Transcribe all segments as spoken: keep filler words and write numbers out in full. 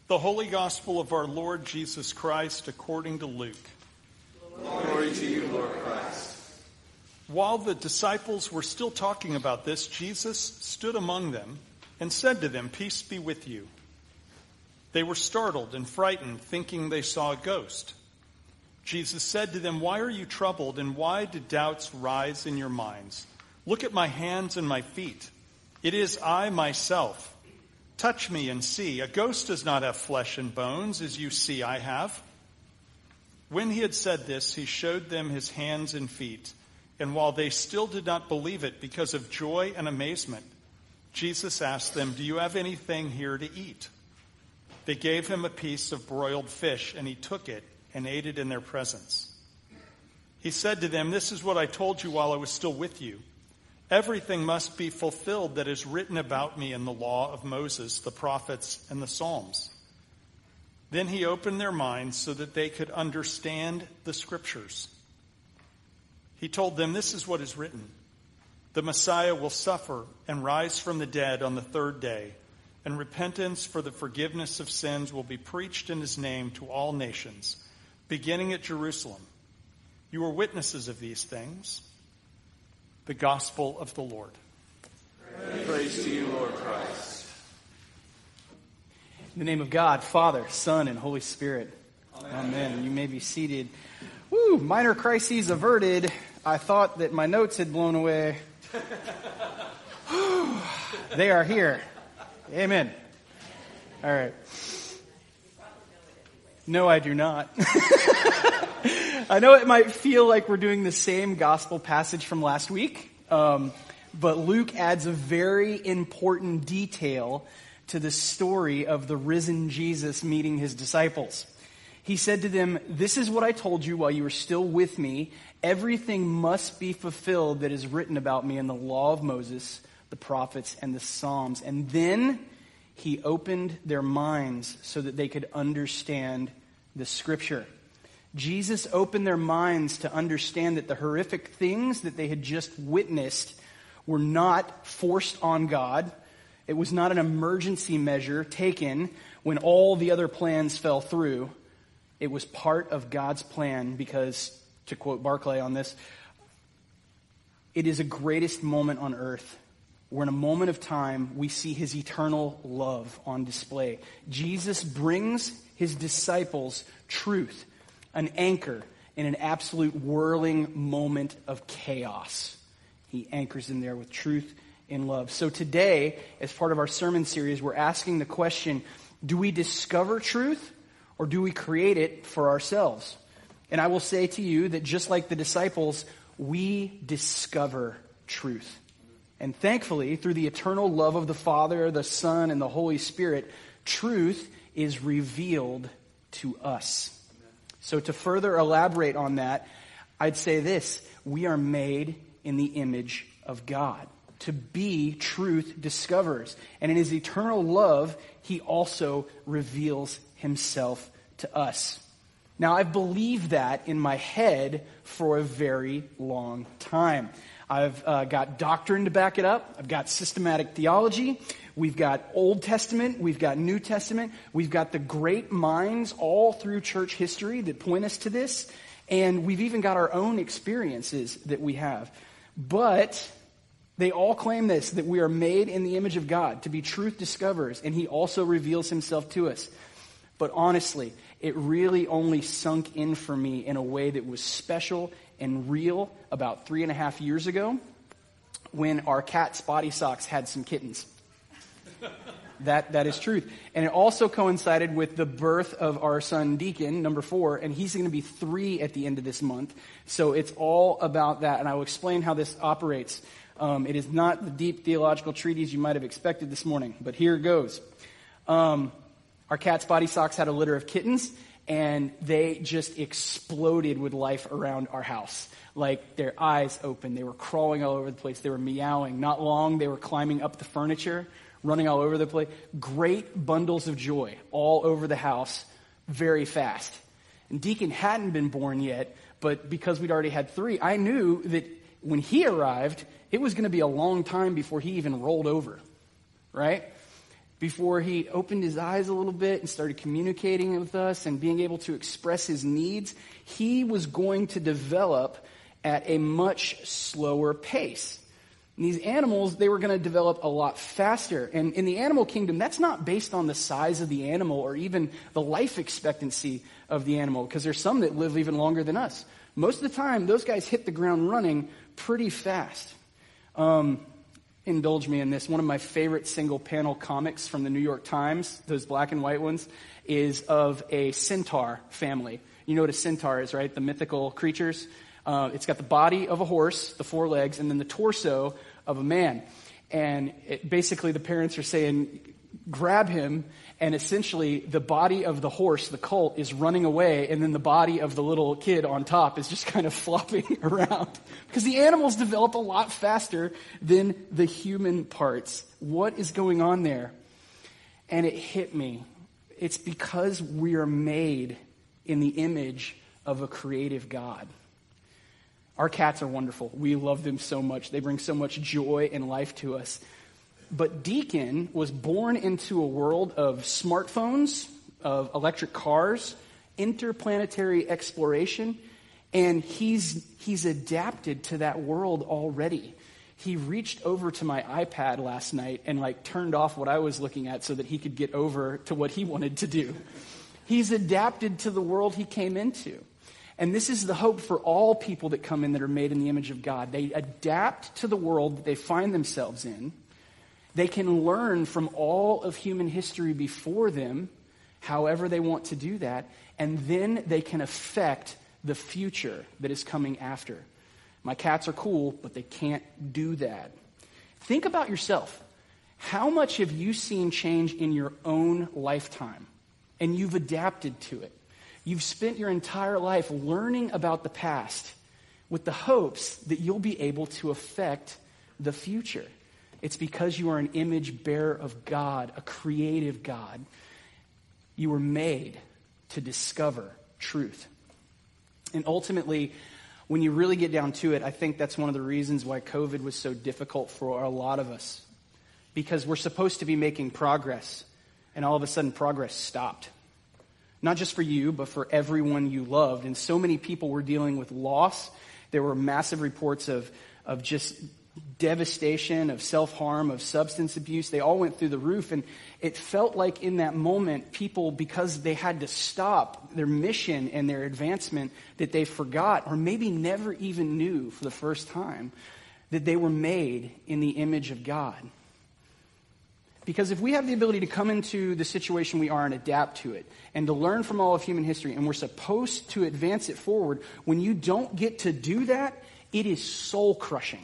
The Holy Gospel of our Lord Jesus Christ according to Luke. Glory to you, Lord Christ. While the disciples were still talking about this, Jesus stood among them and said to them, "Peace be with you." They were startled and frightened, thinking they saw a ghost. Jesus said to them, "Why are you troubled, and why do doubts rise in your minds? Look at my hands and my feet. It is I myself. Touch me and see. A ghost does not have flesh and bones, as you see I have." When he had said this, he showed them his hands and feet. And while they still did not believe it because of joy and amazement, Jesus asked them, "Do you have anything here to eat?" They gave him a piece of broiled fish, and he took it and ate it in their presence. He said to them, "This is what I told you while I was still with you. Everything must be fulfilled that is written about me in the law of Moses, the prophets, and the Psalms." Then he opened their minds so that they could understand the Scriptures. He told them, "This is what is written. The Messiah will suffer and rise from the dead on the third day, and repentance for the forgiveness of sins will be preached in his name to all nations, beginning at Jerusalem. You are witnesses of these things." The Gospel of the Lord. Praise, Praise to you, Lord Christ. In the name of God, Father, Son, and Holy Spirit. Amen. Amen. You may be seated. Woo! Minor crises averted. I thought that my notes had blown away. They are here. Amen. All right. No, I do not. I know it might feel like we're doing the same gospel passage from last week, um, but Luke adds a very important detail to the story of the risen Jesus meeting his disciples. He said to them, "This is what I told you while you were still with me. Everything must be fulfilled that is written about me in the law of Moses, the prophets, and the Psalms." And then he opened their minds so that they could understand the Scripture. Jesus opened their minds to understand that the horrific things that they had just witnessed were not forced on God. It was not an emergency measure taken when all the other plans fell through. It was part of God's plan because, to quote Barclay on this, it is a greatest moment on earth where in a moment of time we see his eternal love on display. Jesus brings his disciples truth, an anchor in an absolute whirling moment of chaos. He anchors them there with truth and love. So today, as part of our sermon series, we're asking the question, do we discover truth or do we create it for ourselves? And I will say to you that just like the disciples, we discover truth. And thankfully, through the eternal love of the Father, the Son, and the Holy Spirit, truth is revealed to us. So to further elaborate on that, I'd say this: we are made in the image of God, to be truth discoverers. And in his eternal love, he also reveals himself to us. Now, I've believed that in my head for a very long time. I've uh, got doctrine to back it up. I've got systematic theology. We've got Old Testament. We've got New Testament. We've got the great minds all through church history that point us to this. And we've even got our own experiences that we have. But they all claim this, that we are made in the image of God, to be truth discoverers. And he also reveals himself to us. But honestly, it really only sunk in for me in a way that was special and real about three and a half years ago when our cat Spotty Socks had some kittens. That that is truth. And it also coincided with the birth of our son Deacon, number four, and he's going to be three at the end of this month. So it's all about that, and I will explain how this operates. Um, it is not the deep theological treatise you might have expected this morning, but here it goes. Um, our cat Spotty Socks had a litter of kittens, and they just exploded with life around our house. Like, their eyes open. They were crawling all over the place. They were meowing. Not long, they were climbing up the furniture, running all over the place. Great bundles of joy all over the house very fast. And Deacon hadn't been born yet, but because we'd already had three, I knew that when he arrived, it was going to be a long time before he even rolled over, right? before he opened his eyes a little bit and started communicating with us and being able to express his needs, he was going to develop at a much slower pace. And these animals, they were going to develop a lot faster. And in the animal kingdom, that's not based on the size of the animal or even the life expectancy of the animal, because there's some that live even longer than us. Most of the time, those guys hit the ground running pretty fast. Um, indulge me in this. One of my favorite single panel comics from the New York Times, those black and white ones, is of a centaur family. You know what a centaur is, right? The mythical creatures. Uh, it's got the body of a horse, the four legs, and then the torso of a man. And it, basically the parents are saying, grab him, and essentially the body of the horse, the colt, is running away, and then the body of the little kid on top is just kind of flopping around. Because the animals develop a lot faster than the human parts. What is going on there? And it hit me. It's because we are made in the image of a creative God. Our cats are wonderful. We love them so much. They bring so much joy and life to us. But Deacon was born into a world of smartphones, of electric cars, interplanetary exploration, and he's he's adapted to that world already. He reached over to my iPad last night and like turned off what I was looking at so that he could get over to what he wanted to do. He's adapted to the world he came into. And this is the hope for all people that come in that are made in the image of God. They adapt to the world that they find themselves in. They can learn from all of human history before them, however they want to do that, and then they can affect the future that is coming after. My cats are cool, but they can't do that. Think about yourself. How much have you seen change in your own lifetime? And you've adapted to it. You've spent your entire life learning about the past with the hopes that you'll be able to affect the future. It's because you are an image bearer of God, a creative God. You were made to discover truth. And ultimately, when you really get down to it, I think that's one of the reasons why COVID was so difficult for a lot of us. Because we're supposed to be making progress, and all of a sudden progress stopped. Not just for you, but for everyone you loved. And so many people were dealing with loss. There were massive reports of, of just devastation, of self-harm, of substance abuse. They all went through the roof. And it felt like in that moment, people, because they had to stop their mission and their advancement, that they forgot, or maybe never even knew for the first time, that they were made in the image of God. Because if we have the ability to come into the situation we are and adapt to it, and to learn from all of human history, and we're supposed to advance it forward, when you don't get to do that, it is soul-crushing.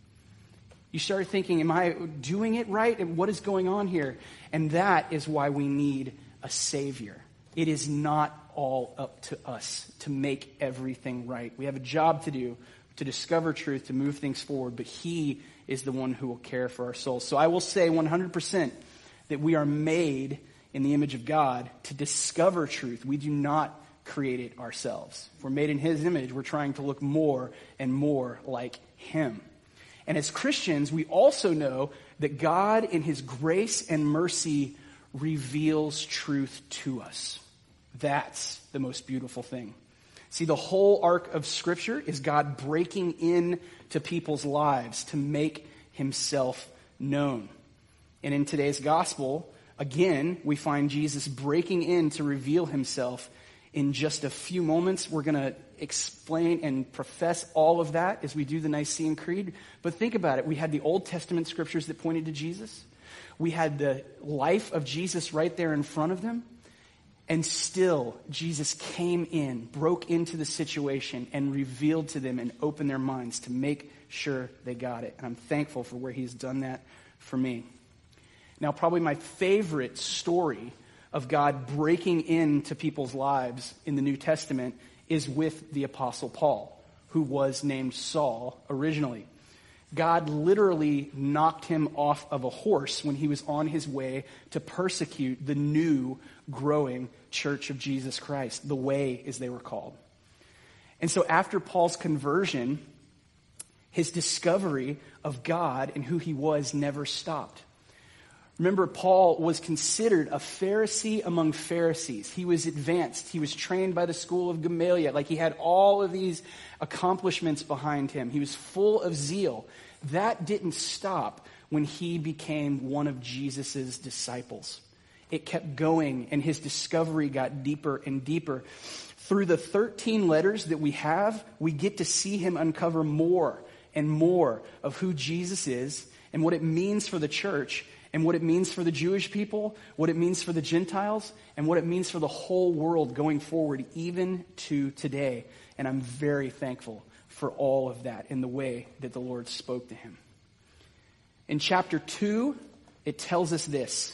You start thinking, am I doing it right? And what is going on here? And that is why we need a Savior. It is not all up to us to make everything right. We have a job to do to discover truth, to move things forward, but He is the one who will care for our souls. So I will say one hundred percent that we are made in the image of God to discover truth. We do not create it ourselves. If we're made in His image, we're trying to look more and more like Him. And as Christians, we also know that God in His grace and mercy reveals truth to us. That's the most beautiful thing. See, the whole arc of Scripture is God breaking into people's lives to make Himself known. And in today's gospel, again, we find Jesus breaking in to reveal Himself. In just a few moments, we're going to explain and profess all of that as we do the Nicene Creed. But think about it. We had the Old Testament scriptures that pointed to Jesus. We had the life of Jesus right there in front of them. And still, Jesus came in, broke into the situation, and revealed to them and opened their minds to make sure they got it. And I'm thankful for where He's done that for me. Now, probably my favorite story of God breaking into people's lives in the New Testament is with the Apostle Paul, who was named Saul originally. God literally knocked him off of a horse when he was on his way to persecute the new growing Church of Jesus Christ, the Way as they were called. And so after Paul's conversion, his discovery of God and who He was never stopped. Remember, Paul was considered a Pharisee among Pharisees. He was advanced. He was trained by the school of Gamaliel. Like, he had all of these accomplishments behind him. He was full of zeal. That didn't stop when he became one of Jesus' disciples. It kept going, and his discovery got deeper and deeper. Through the thirteen letters that we have, we get to see him uncover more and more of who Jesus is and what it means for the church, and what it means for the Jewish people, what it means for the Gentiles, and what it means for the whole world going forward, even to today. And I'm very thankful for all of that in the way that the Lord spoke to him. In chapter two, it tells us this,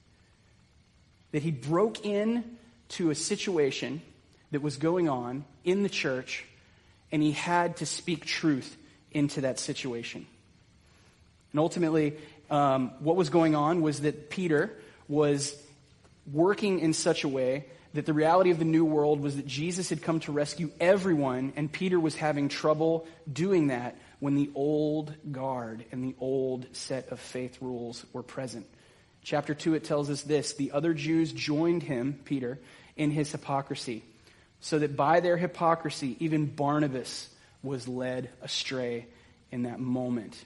that he broke in to a situation that was going on in the church, and he had to speak truth into that situation. And ultimately, Um, what was going on was that Peter was working in such a way that the reality of the new world was that Jesus had come to rescue everyone, and Peter was having trouble doing that when the old guard and the old set of faith rules were present. Chapter two, it tells us this: the other Jews joined him, Peter, in his hypocrisy, so that by their hypocrisy, even Barnabas was led astray in that moment.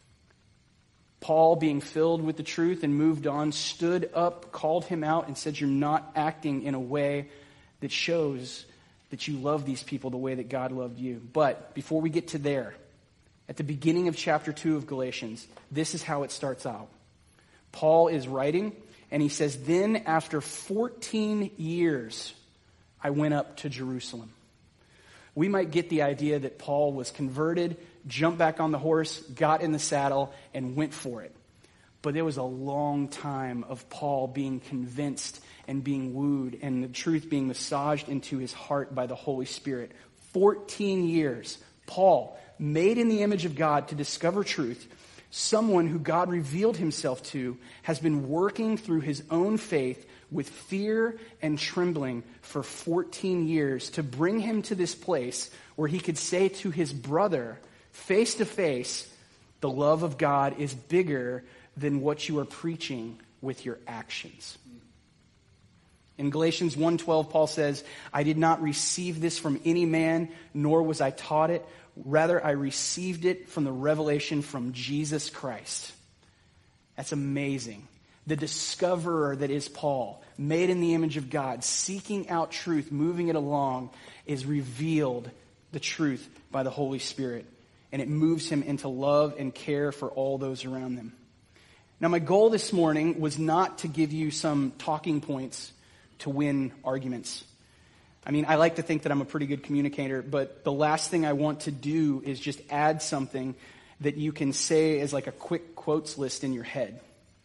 Paul, being filled with the truth and moved on, stood up, called him out, and said, "You're not acting in a way that shows that you love these people the way that God loved you." But before we get to there, at the beginning of chapter two of Galatians, this is how it starts out. Paul is writing, and he says, "Then after fourteen years, I went up to Jerusalem." We might get the idea that Paul was converted, jumped back on the horse, got in the saddle, and went for it. But there was a long time of Paul being convinced and being wooed, and the truth being massaged into his heart by the Holy Spirit. Fourteen years. Paul, made in the image of God to discover truth, someone who God revealed himself to, has been working through his own faith with fear and trembling for fourteen years to bring him to this place where he could say to his brother, face to face, the love of God is bigger than what you are preaching with your actions. In Galatians one twelve, Paul says, "I did not receive this from any man, nor was I taught it. Rather, I received it from the revelation from Jesus Christ." That's amazing. The discoverer that is Paul, made in the image of God, seeking out truth, moving it along, is revealed the truth by the Holy Spirit. And it moves him into love and care for all those around them. Now, my goal this morning was not to give you some talking points to win arguments. I mean, I like to think that I'm a pretty good communicator, but the last thing I want to do is just add something that you can say as like a quick quotes list in your head.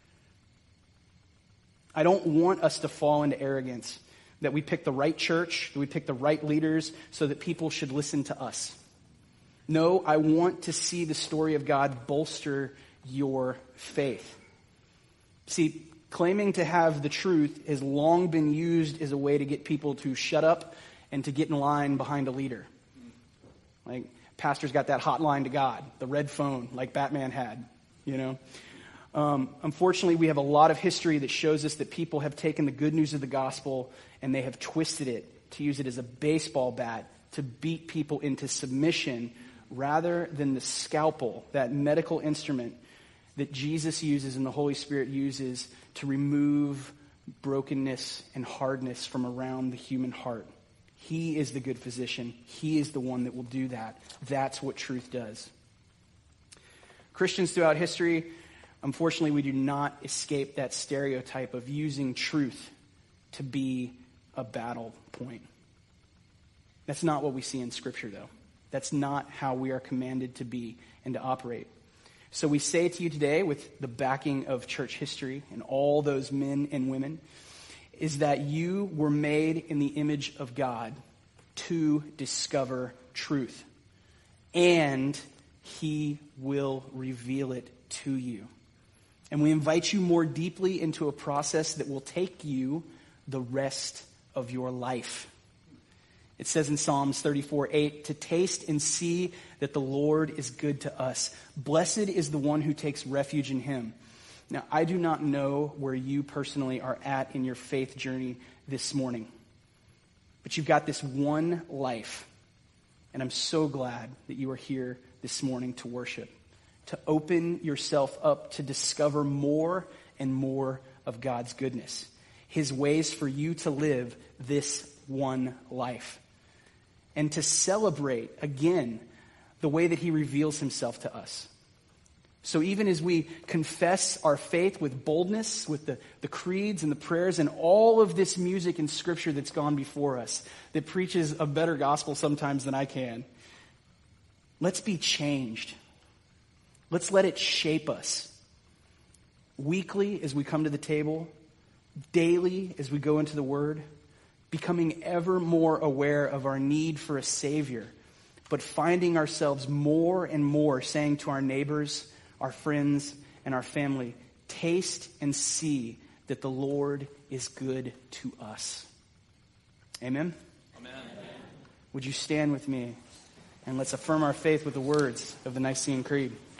I don't want us to fall into arrogance, that we pick the right church, that we pick the right leaders so that people should listen to us. No, I want to see the story of God bolster your faith. See, claiming to have the truth has long been used as a way to get people to shut up and to get in line behind a leader. Like, pastor's got that hotline to God, the red phone like Batman had, you know. Um, unfortunately, we have a lot of history that shows us that people have taken the good news of the gospel and they have twisted it to use it as a baseball bat to beat people into submission rather than the scalpel, that medical instrument that Jesus uses and the Holy Spirit uses to remove brokenness and hardness from around the human heart. He is the good physician. He is the one that will do that. That's what truth does. Christians throughout history, unfortunately, we do not escape that stereotype of using truth to be a battle point. That's not what we see in Scripture, though. That's not how we are commanded to be and to operate. So we say to you today, with the backing of church history and all those men and women, is that you were made in the image of God to discover truth. And He will reveal it to you. And we invite you more deeply into a process that will take you the rest of your life. It says in Psalms thirty-four eight, to taste and see that the Lord is good to us. Blessed is the one who takes refuge in Him. Now, I do not know where you personally are at in your faith journey this morning, but you've got this one life, and I'm so glad that you are here this morning to worship, to open yourself up to discover more and more of God's goodness, his ways for you to live this one life, and to celebrate again the way that he reveals himself to us. So even as we confess our faith with boldness, with the, the creeds and the prayers and all of this music and scripture that's gone before us, that preaches a better gospel sometimes than I can, let's be changed. Let's let it shape us. Weekly as we come to the table, daily as we go into the Word, becoming ever more aware of our need for a Savior, but finding ourselves more and more saying to our neighbors, our friends, and our family, taste and see that the Lord is good to us. Amen? Amen. Would you stand with me and let's affirm our faith with the words of the Nicene Creed.